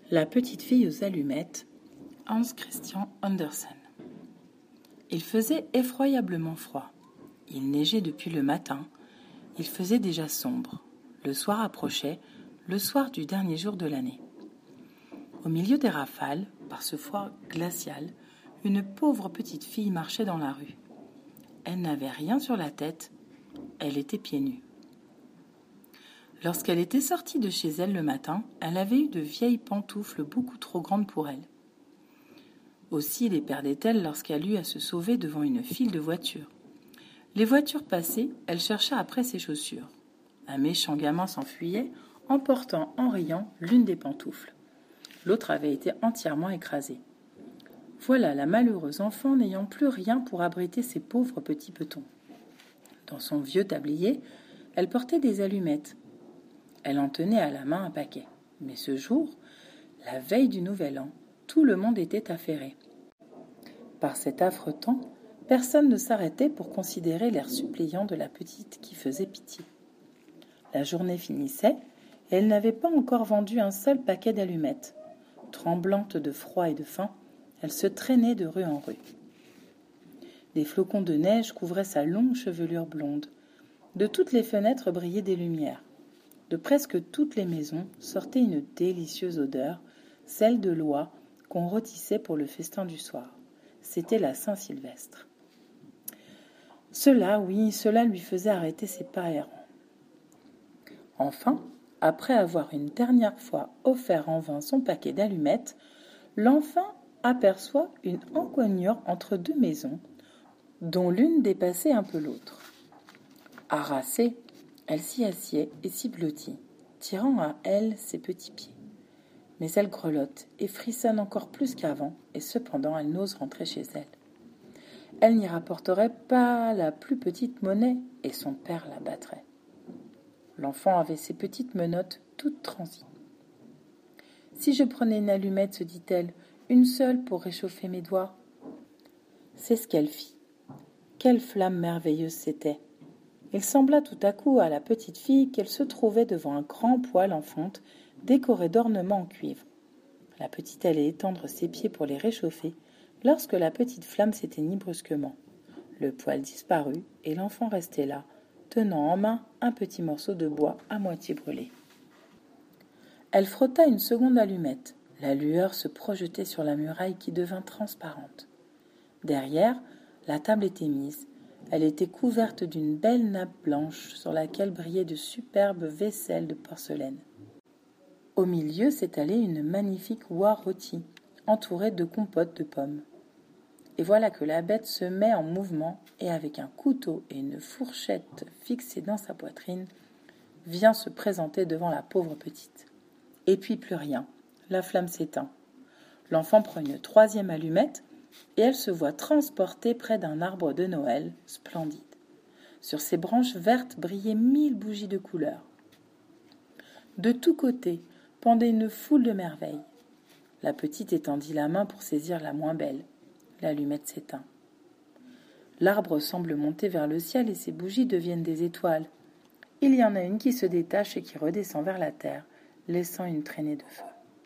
La petite fille aux allumettes, Hans Christian Andersen. Il faisait effroyablement froid. Il neigeait depuis le matin. Il faisait déjà sombre. Le soir approchait, le soir du dernier jour de l'année. Au milieu des rafales, par ce froid glacial, une pauvre petite fille marchait dans la rue. Elle n'avait rien sur la tête. Elle était pieds nus. Lorsqu'elle était sortie de chez elle le matin, elle avait eu de vieilles pantoufles beaucoup trop grandes pour elle. Aussi les perdait-elle lorsqu'elle eut à se sauver devant une file de voitures. Les voitures passées, elle chercha après ses chaussures. Un méchant gamin s'enfuyait, emportant en riant l'une des pantoufles. L'autre avait été entièrement écrasée. Voilà la malheureuse enfant n'ayant plus rien pour abriter ses pauvres petits petons. Dans son vieux tablier, elle portait des allumettes. Elle en tenait à la main un paquet. Mais ce jour, la veille du Nouvel An, tout le monde était affairé. Par cet affreux temps, personne ne s'arrêtait pour considérer l'air suppliant de la petite qui faisait pitié. La journée finissait, et elle n'avait pas encore vendu un seul paquet d'allumettes. Tremblante de froid et de faim, elle se traînait de rue en rue. Des flocons de neige couvraient sa longue chevelure blonde. De toutes les fenêtres brillaient des lumières. De presque toutes les maisons sortait une délicieuse odeur, celle de l'oie qu'on rôtissait pour le festin du soir. C'était la Saint-Sylvestre. Cela lui faisait arrêter ses pas errants. Enfin, après avoir une dernière fois offert en vain son paquet d'allumettes, l'enfant aperçoit une encoignure entre deux maisons, dont l'une dépassait un peu l'autre. Harassée, elle s'y assied et s'y blottit, tirant à elle ses petits pieds. Mais elle grelotte et frissonne encore plus qu'avant, et cependant elle n'ose rentrer chez elle. Elle n'y rapporterait pas la plus petite monnaie, et son père la battrait. L'enfant avait ses petites menottes toutes transies. « Si je prenais une allumette, se dit-elle, une seule pour réchauffer mes doigts. » C'est ce qu'elle fit. Quelle flamme merveilleuse c'était! Il sembla tout à coup à la petite fille qu'elle se trouvait devant un grand poêle en fonte, décoré d'ornements en cuivre. La petite allait étendre ses pieds pour les réchauffer, lorsque la petite flamme s'éteignit brusquement. Le poêle disparut, et l'enfant restait là, tenant en main un petit morceau de bois à moitié brûlé. Elle frotta une seconde allumette. La lueur se projetait sur la muraille qui devint transparente. Derrière, la table était mise. Elle était couverte d'une belle nappe blanche sur laquelle brillaient de superbes vaisselles de porcelaine. Au milieu s'étalait une magnifique oie rôtie, entourée de compotes de pommes. Et voilà que la bête se met en mouvement et avec un couteau et une fourchette fixée dans sa poitrine, vient se présenter devant la pauvre petite. Et puis plus rien, la flamme s'éteint. L'enfant prend une troisième allumette et elle se voit transportée près d'un arbre de Noël splendide. Sur ses branches vertes brillaient 1000 bougies de couleur. De tous côtés pendait une foule de merveilles. La petite étendit la main pour saisir la moins belle. L'allumette s'éteint. L'arbre semble monter vers le ciel et ses bougies deviennent des étoiles. Il y en a une qui se détache et qui redescend vers la terre, laissant une traînée de feu.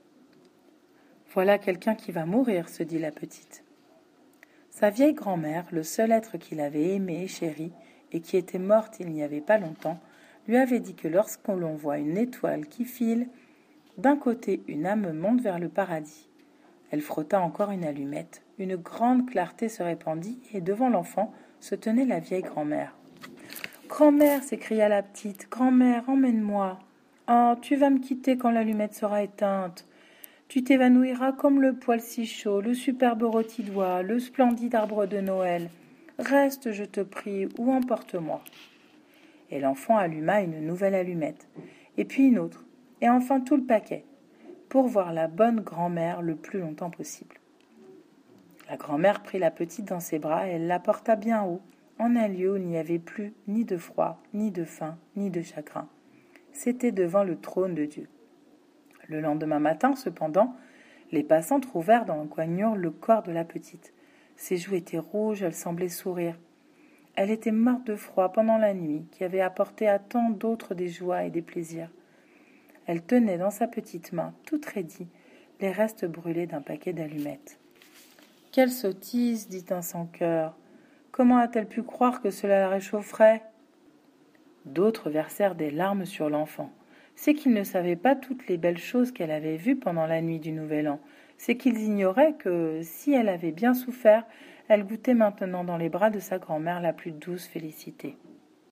Voilà quelqu'un qui va mourir, se dit la petite. Sa vieille grand-mère, le seul être qu'il avait aimé et chéri, et qui était morte il n'y avait pas longtemps, lui avait dit que lorsqu'on l'on voit une étoile qui file, d'un côté une âme monte vers le paradis. Elle frotta encore une allumette. Une grande clarté se répandit, et devant l'enfant se tenait la vieille grand-mère. « Grand-mère !» s'écria la petite. « Grand-mère, emmène-moi. Oh, tu vas me quitter quand l'allumette sera éteinte. Tu t'évanouiras comme le poêle si chaud, le superbe rôti d'oie, le splendide arbre de Noël. Reste, je te prie, ou emporte-moi. » Et l'enfant alluma une nouvelle allumette, et puis une autre, et enfin tout le paquet, pour voir la bonne grand-mère le plus longtemps possible. La grand-mère prit la petite dans ses bras et elle la porta bien haut, en un lieu où il n'y avait plus ni de froid, ni de faim, ni de chagrin. C'était devant le trône de Dieu. Le lendemain matin, cependant, les passants trouvèrent dans l'encoignure le corps de la petite. Ses joues étaient rouges, elle semblait sourire. Elle était morte de froid pendant la nuit, qui avait apporté à tant d'autres des joies et des plaisirs. Elle tenait dans sa petite main, toute raidie, les restes brûlés d'un paquet d'allumettes. « Quelle sottise !» dit un sans-cœur. « Comment a-t-elle pu croire que cela la réchaufferait ?» D'autres versèrent des larmes sur l'enfant. C'est qu'ils ne savaient pas toutes les belles choses qu'elle avait vues pendant la nuit du Nouvel An. C'est qu'ils ignoraient que, si elle avait bien souffert, elle goûtait maintenant dans les bras de sa grand-mère la plus douce félicité.